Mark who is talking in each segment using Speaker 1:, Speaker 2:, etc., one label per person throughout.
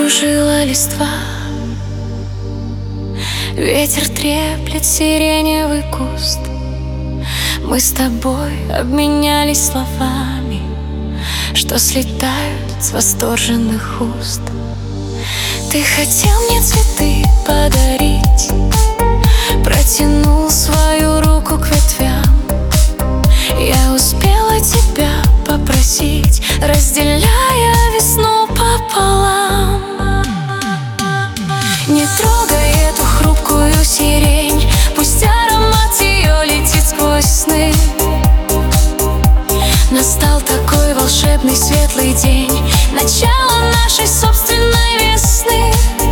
Speaker 1: окружила листва, ветер треплет сиреневый куст. Мы с тобой обменялись словами, что слетают с восторженных уст. Ты хотел мне цветы подарить, протянул свою руку к ветвям. Я успела тебя попросить, разделяя весну пополам. Не трогай эту хрупкую сирень, пусть аромат ее летит сквозь сны. Настал такой волшебный светлый день, начало нашей собственной весны.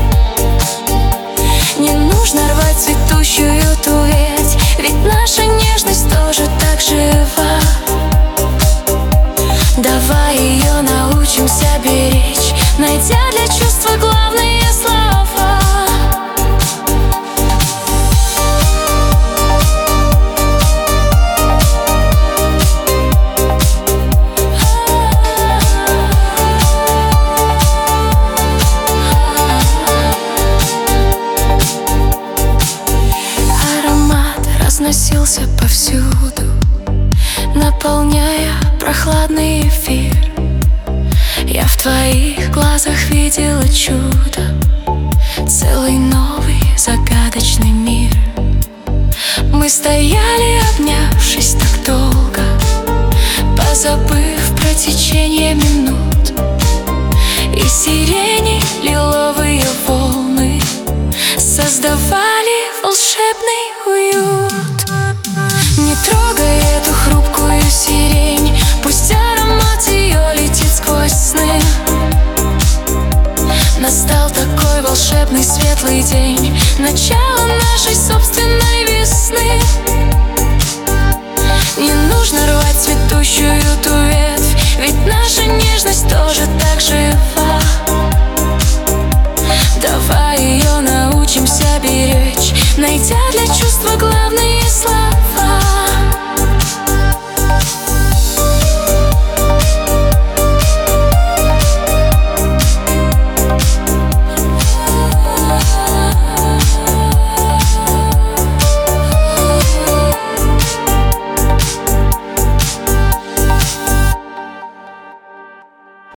Speaker 1: Не нужно рвать цветущую ту ветвь, ведь наша нежность тоже так жива. Давай ее научимся беречь, найдя для чувства главные слова. Аромат разносился повсюду, наполняя прохладный эфир. Я в твоих глазах видела чудо, целый новый загадочный мир. Мы стояли, обнявшись так долго, позабыв про течение минут. И сирени лиловые волны создавали волшебный уют. Не трогай эту хрупкую сирень, пусть аромат ее летит сквозь сны. Настал такой волшебный светлый день, начало нашей собственной весны. Не нужно рвать цветущую ту